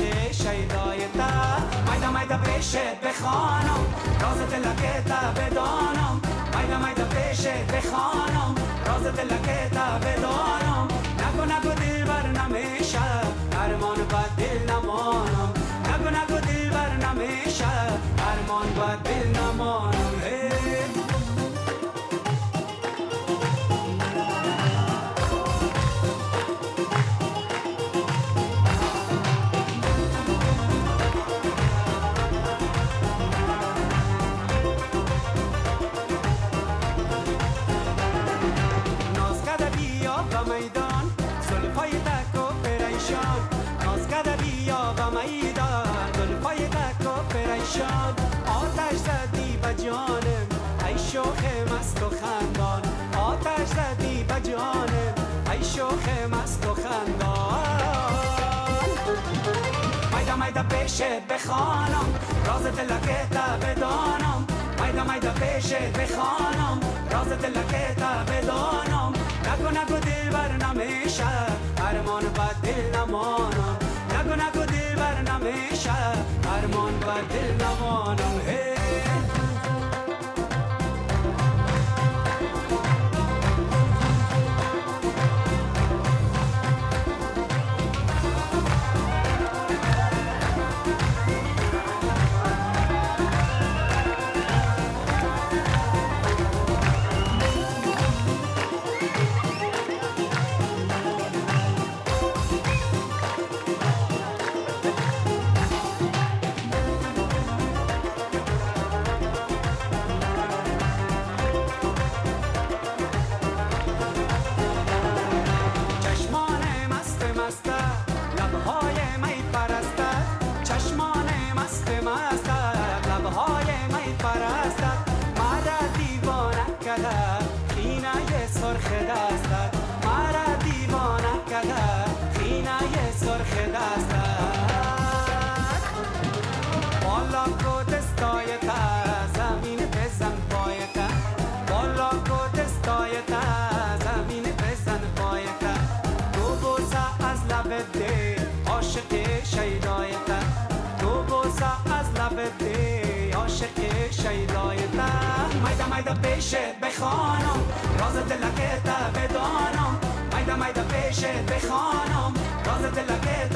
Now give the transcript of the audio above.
شیدای تا مایدا مایدا پیشت بخوانم راز دلک تا بدانم مایدا مایدا پیشت بخوانم راز دلک تا بدانم نگو نگو دلبر نمیشه ارمان با دل نمانم نگو نگو دلبر نمیشه ارمان با دل نمانم میدان زلفای تک و پریشان ناز کرده بیا و میدان زلفای تک و پریشان آتش زدی به جانم ای شوخ مست و خندان آتش زدی به جانم ای شوخ مست و خندان مایدا مایدا پیشت بخوانم راز دلک تا بدانم مایدا مایدا پیشت بخوانم راز دلک تا بدانم نگو نگو دلبر نمیشه ارمان با دل نمانم نگو نگو دلبر نمیشه ارمان با دل نمانم لبهای می پرستد چشمان مست مستد لبهای می پرستد مرا دیوانه کرده خینه سرخ دستت مرا دیوانه کرده خینه سرخ دستت بالا کو دستای تا زمین بزن پای تا بالا کو دستای تا زمین بزن پای تا تو بوسه از لب دل عاشق شیدای تا تو بوسه از لب دل عاشق شیدای تا مایدا مایدا پیشت بخوانم راز دلک تا بدانم مایدا مایدا پیشت بخوانم راز دلک